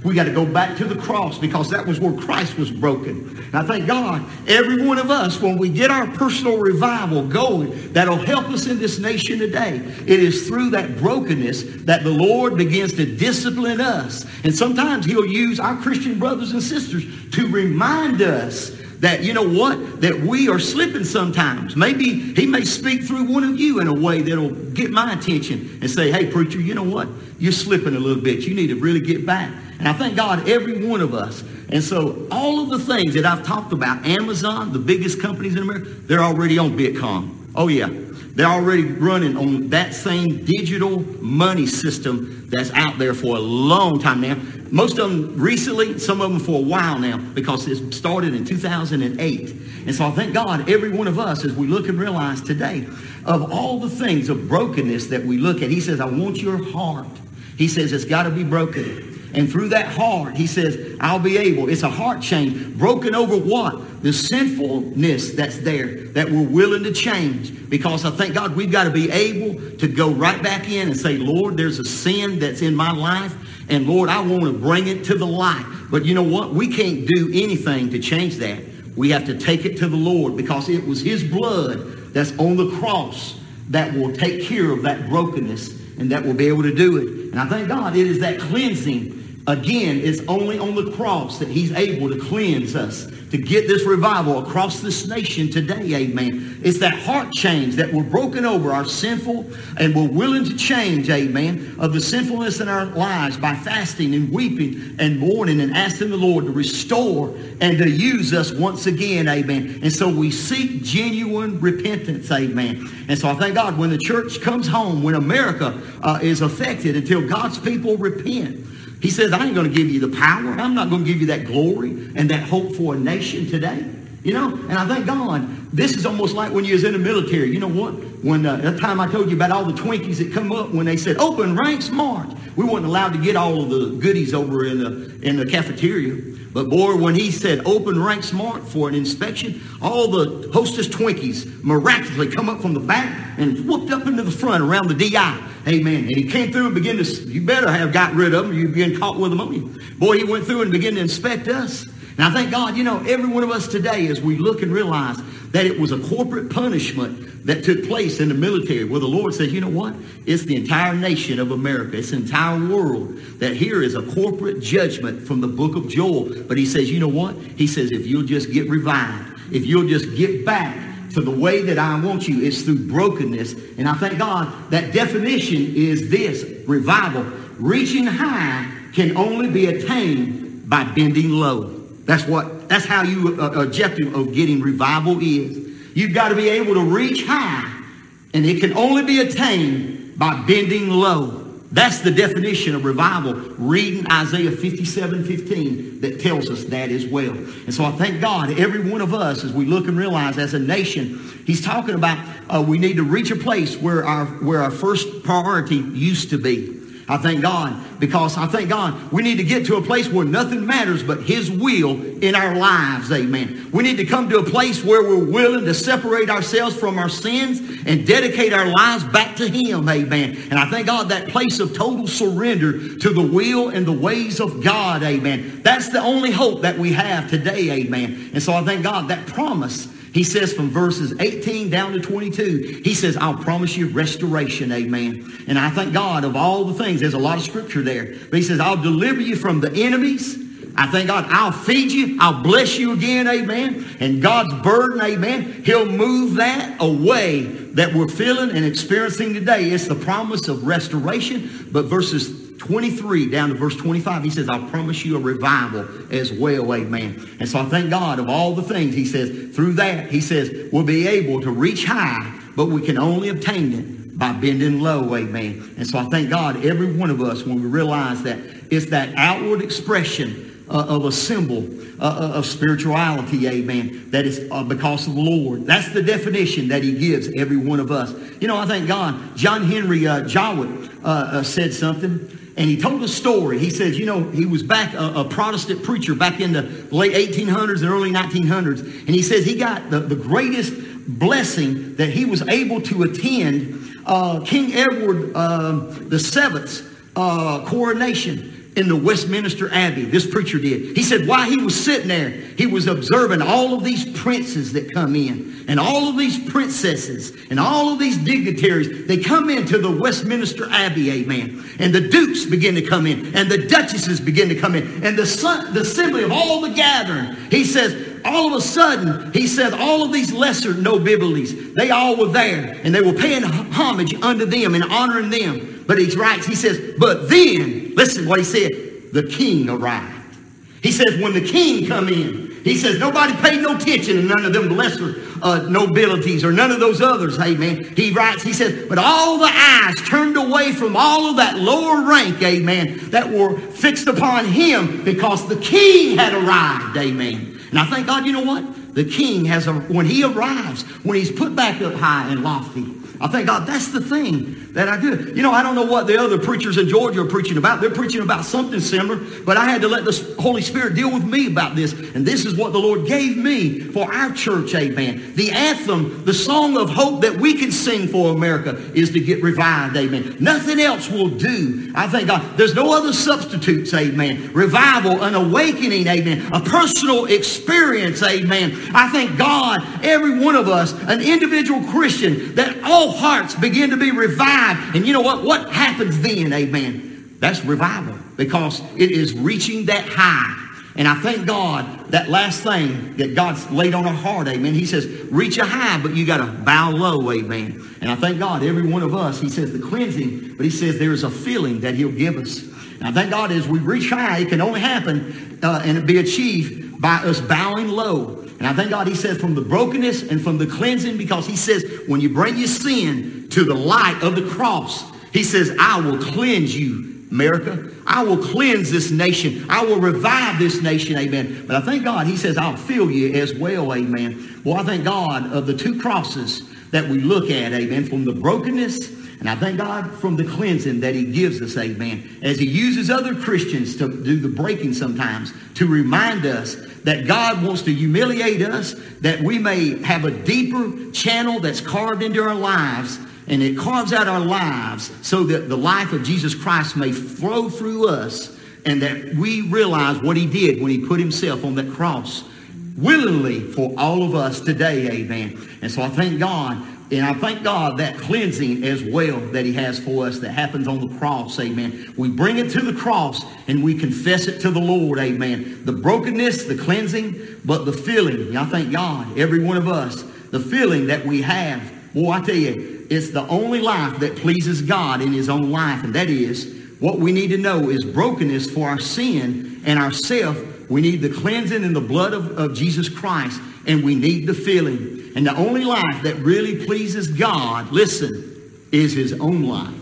We got to go back to the cross because that was where Christ was broken. And I thank God, every one of us, when we get our personal revival going, that'll help us in this nation today. It is through that brokenness that the Lord begins to discipline us. And sometimes he'll use our Christian brothers and sisters to remind us that, you know what, that we are slipping sometimes. Maybe he may speak through one of you in a way that'll get my attention and say, hey, preacher, you know what, you're slipping a little bit. You need to really get back. And I thank God, every one of us. And so all of the things that I've talked about, Amazon, the biggest companies in America, they're already on Bitcoin. Oh, yeah. They're already running on that same digital money system that's out there for a long time now. Most of them recently, some of them for a while now, because it started in two thousand eight. And so I thank God, every one of us, as we look and realize today, of all the things of brokenness that we look at, he says, I want your heart. He says, it's got to be broken. And through that heart, he says, I'll be able. It's a heart change. Broken over what? The sinfulness that's there that we're willing to change. Because I thank God we've got to be able to go right back in and say, Lord, there's a sin that's in my life. And Lord, I want to bring it to the light. But you know what? We can't do anything to change that. We have to take it to the Lord because it was his blood that's on the cross that will take care of that brokenness and that will be able to do it. And I thank God it is that cleansing. Again, it's only on the cross that he's able to cleanse us, to get this revival across this nation today, amen. It's that heart change that we're broken over our sinful and we're willing to change, amen, of the sinfulness in our lives by fasting and weeping and mourning and asking the Lord to restore and to use us once again, amen. And so we seek genuine repentance, amen. And so I thank God when the church comes home, when America uh, is affected, until God's people repent, he says, I ain't going to give you the power. I'm not going to give you that glory and that hope for a nation today. You know, and I thank God, this is almost like when you was in the military. You know what? When uh, that time I told you about all the Twinkies that come up when they said, open ranks march. We weren't allowed to get all of the goodies over in the, in the cafeteria. But boy, when he said open ranks march for an inspection, all the Hostess Twinkies miraculously come up from the back and whooped up into the front around the D I. Amen. And he came through and began to, you better have got rid of them. You'd been caught with them on you. Boy, he went through and began to inspect us. And I thank God, you know, every one of us today, as we look and realize that it was a corporate punishment that took place in the military, where the Lord says, you know what? It's the entire nation of America. It's the entire world. That here is a corporate judgment from the book of Joel. But he says, you know what? He says, if you'll just get revived, if you'll just get back to the way that I want you, it's through brokenness. And I thank God that definition is this: revival. Reaching high can only be attained by bending low. That's what, that's how you, uh, objective of getting revival is. You've got to be able to reach high, and it can only be attained by bending low. That's the definition of revival, reading Isaiah fifty-seven fifteen, that tells us that as well. And so I thank God, every one of us, as we look and realize as a nation, he's talking about uh, we need to reach a place where our, where our first priority used to be. I thank God, because I thank God we need to get to a place where nothing matters but his will in our lives, amen. We need to come to a place where we're willing to separate ourselves from our sins and dedicate our lives back to him, amen. And I thank God, that place of total surrender to the will and the ways of God, amen. That's the only hope that we have today, amen. And so I thank God, that promise, he says from verses eighteen down to twenty-two, he says, I'll promise you restoration, amen. And I thank God, of all the things, there's a lot of scripture there. But he says, I'll deliver you from the enemies. I thank God, I'll feed you. I'll bless you again, amen. And God's burden, amen, he'll move that away that we're feeling and experiencing today. It's the promise of restoration. But verses twenty-three down to verse twenty-five, he says, I'll promise you a revival as well, amen. And so I thank God, of all the things, he says, through that, he says, we'll be able to reach high, but we can only obtain it by bending low, amen. And so I thank God, every one of us, when we realize that it's that outward expression uh, of a symbol uh, of spirituality, amen, that is uh, because of the Lord. That's the definition that he gives every one of us. You know, I thank God, John Henry uh, Jowett uh, uh, said something. And he told a story. He says, you know, he was back a, a Protestant preacher back in the late eighteen hundreds and early nineteen hundreds. And he says he got the, the greatest blessing that he was able to attend uh, King Edward uh, the Seventh's uh, coronation. in the Westminster Abbey. This preacher did. He said while he was sitting there, he was observing all of these princes that come in, and all of these princesses, and all of these dignitaries. They come into the Westminster Abbey, amen. And the dukes begin to come in, and the duchesses begin to come in, and the, son, the assembly of all the gathering. He says, all of a sudden, he says, all of these lesser nobilities, they all were there, and they were paying homage unto them and honoring them. But he writes, he says, but then, listen what he said, the king arrived. He says, when the king come in, he says, nobody paid no attention to none of them lesser uh, nobilities or none of those others, amen. He writes, he says, but all the eyes turned away from all of that lower rank, amen, that were fixed upon him because the king had arrived, amen. And I thank God, you know what? The king has, a, when he arrives, when he's put back up high and lofty, I thank God that's the thing that I do. You know, I don't know what the other preachers in Georgia are preaching about. They're preaching about something similar, but I had to let the Holy Spirit deal with me about this. And this is what the Lord gave me for our church, amen. The anthem, the song of hope that we can sing for America is to get revived, amen. Nothing else will do. I thank God. There's no other substitutes, amen. Revival, an awakening, amen. A personal experience, amen. I thank God, every one of us, an individual Christian, that all hearts begin to be revived. And you know what? What happens then, amen? That's revival, because it is reaching that high. And I thank God that last thing that God's laid on our heart, amen. He says, reach a high, but you got to bow low, amen. And I thank God, every one of us, he says the cleansing, but he says there is a feeling that he'll give us. And I thank God as we reach high, it can only happen uh, and be achieved by us bowing low. And I thank God, he says, from the brokenness and from the cleansing, because he says, when you bring your sin to the light of the cross, he says, I will cleanse you, America. I will cleanse this nation. I will revive this nation, amen. But I thank God, he says, I'll fill you as well, amen. Well, I thank God of the two crosses that we look at, amen, from the brokenness, and I thank God from the cleansing that he gives us, amen, as he uses other Christians to do the breaking sometimes, to remind us that God wants to humiliate us, that we may have a deeper channel that's carved into our lives, and it carves out our lives so that the life of Jesus Christ may flow through us, and that we realize what he did when he put himself on that cross willingly for all of us today, amen. And so I thank God. And I thank God that cleansing as well that he has for us that happens on the cross, amen. We bring it to the cross and we confess it to the Lord, amen. The brokenness, the cleansing, but the feeling. I thank God, every one of us, the feeling that we have. Boy, I tell you, it's the only life that pleases God in his own life. And that is, what we need to know is brokenness for our sin and ourself. We need the cleansing in the blood of, of Jesus Christ. And we need the feeling. And the only life that really pleases God, listen, is his own life.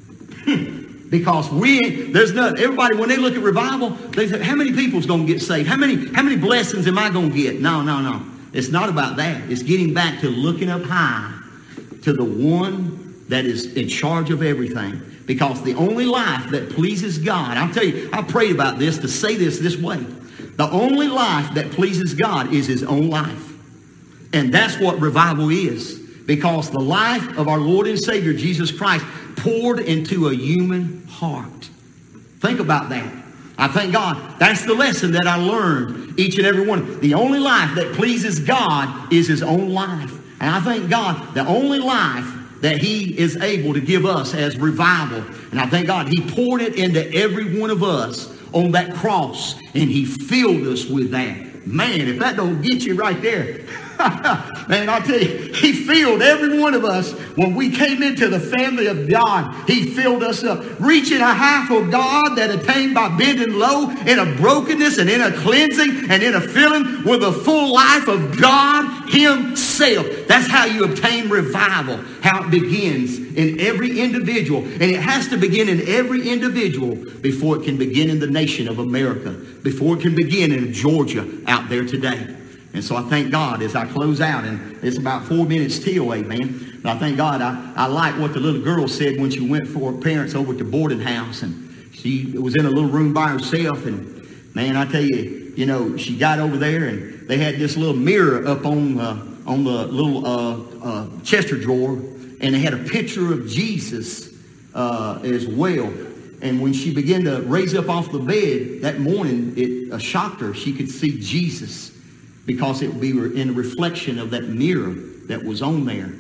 Because we, there's not, everybody, when they look at revival, they say, how many people's going to get saved? How many, how many blessings am I going to get? No, no, no. It's not about that. It's getting back to looking up high to the one that is in charge of everything. Because the only life that pleases God, I'll tell you, I prayed about this to say this this way. The only life that pleases God is his own life. And that's what revival is. Because the life of our Lord and Savior, Jesus Christ, poured into a human heart. Think about that. I thank God. That's the lesson that I learned, each and every one. The only life that pleases God is his own life. And I thank God, the only life that he is able to give us as revival. And I thank God, he poured it into every one of us on that cross, and he filled us with that. Man, if that don't get you right there, man, I tell you, he filled every one of us when we came into the family of God. He filled us up, reaching a high for God that attained by bending low in a brokenness and in a cleansing and in a filling with the full life of God himself. That's how you obtain revival, how it begins in every individual. And it has to begin in every individual before it can begin in the nation of America, before it can begin in Georgia out there today. And so I thank God as I close out, and it's about four minutes till, amen. But I thank God, I, I like what the little girl said when she went for her parents over to boarding house, and she was in a little room by herself, and man, I tell you, you know, she got over there, and they had this little mirror up on uh, on the little uh, uh, Chester drawer, and they had a picture of Jesus uh, as well. And when she began to raise up off the bed that morning, it uh, shocked her. She could see Jesus because it would be in a reflection of that mirror that was on there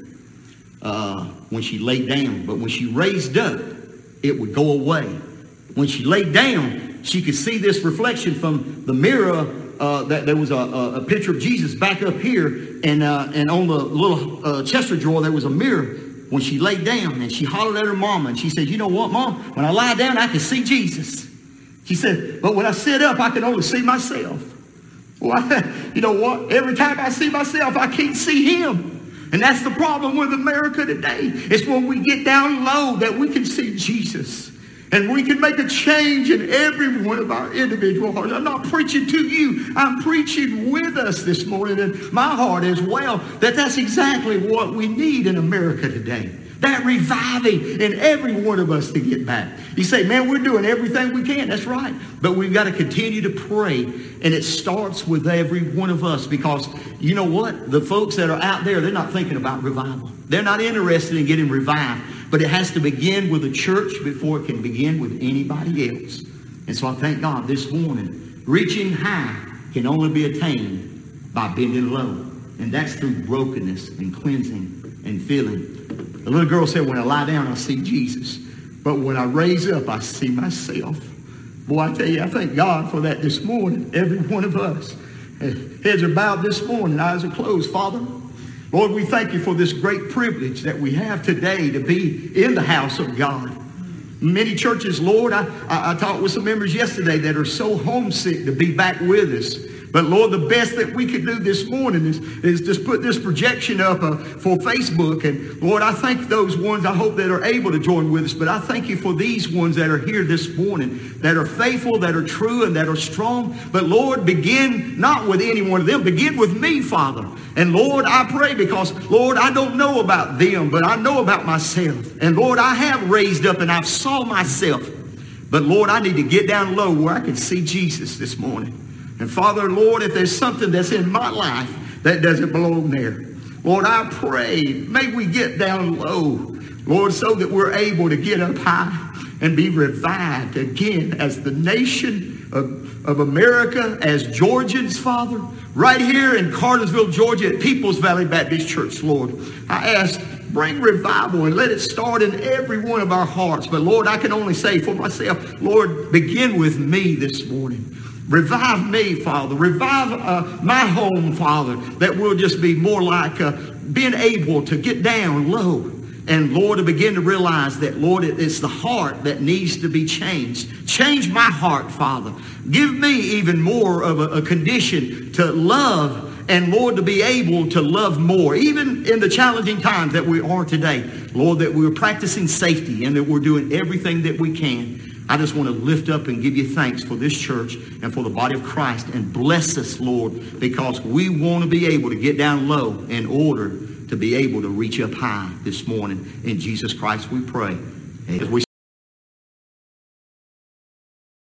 uh, when she laid down. But when she raised up, it would go away. When she laid down, she could see this reflection from the mirror. Uh, that there was a, a, a picture of Jesus back up here, and uh, and on the little uh, Chester drawer there was a mirror. When she laid down, and she hollered at her mama, and she said, "You know what, Mom? When I lie down, I can see Jesus." She said, "But when I sit up, I can only see myself." Well, I, you know what? Every time I see myself, I can't see him. And that's the problem with America today. It's when we get down low that we can see Jesus. And we can make a change in every one of our individual hearts. I'm not preaching to you. I'm preaching with us this morning in my heart as well. That that's exactly what we need in America today. That reviving in every one of us to get back. You say, man, we're doing everything we can. That's right. But we've got to continue to pray. And it starts with every one of us. Because you know what? The folks that are out there, they're not thinking about revival. They're not interested in getting revived. But it has to begin with the church before it can begin with anybody else. And so I thank God this morning, reaching high can only be attained by bending low. And that's through brokenness and cleansing and filling. The little girl said, when I lie down, I see Jesus. But when I raise up, I see myself. Boy, I tell you, I thank God for that this morning. Every one of us. Heads are bowed this morning, eyes are closed. Father, Lord, we thank you for this great privilege that we have today to be in the house of God. Many churches, Lord, I, I, I talked with some members yesterday that are so homesick to be back with us. But Lord, the best that we could do this morning is, is just put this projection up uh, for Facebook. And Lord, I thank those ones, I hope that are able to join with us. But I thank you for these ones that are here this morning, that are faithful, that are true, and that are strong. But Lord, begin not with any one of them. Begin with me, Father. And Lord, I pray because, Lord, I don't know about them, but I know about myself. And Lord, I have raised up and I've saw myself. But Lord, I need to get down low where I can see Jesus this morning. And Father, Lord, if there's something that's in my life that doesn't belong there, Lord, I pray, may we get down low, Lord, so that we're able to get up high and be revived again as the nation of, of America, as Georgians, Father, right here in Cartersville, Georgia, at People's Valley Baptist Church, Lord. I ask, bring revival and let it start in every one of our hearts. But Lord, I can only say for myself, Lord, begin with me this morning. Revive me, Father. Revive uh, my home, Father, that we'll just be more like uh, being able to get down low. And Lord, to begin to realize that, Lord, it's the heart that needs to be changed. Change my heart, Father. Give me even more of a, a condition to love, and Lord, to be able to love more, even in the challenging times that we are today. Lord, that we're practicing safety and that we're doing everything that we can. I just want to lift up and give you thanks for this church and for the body of Christ, and bless us, Lord, because we want to be able to get down low in order to be able to reach up high this morning. In Jesus Christ we pray. As we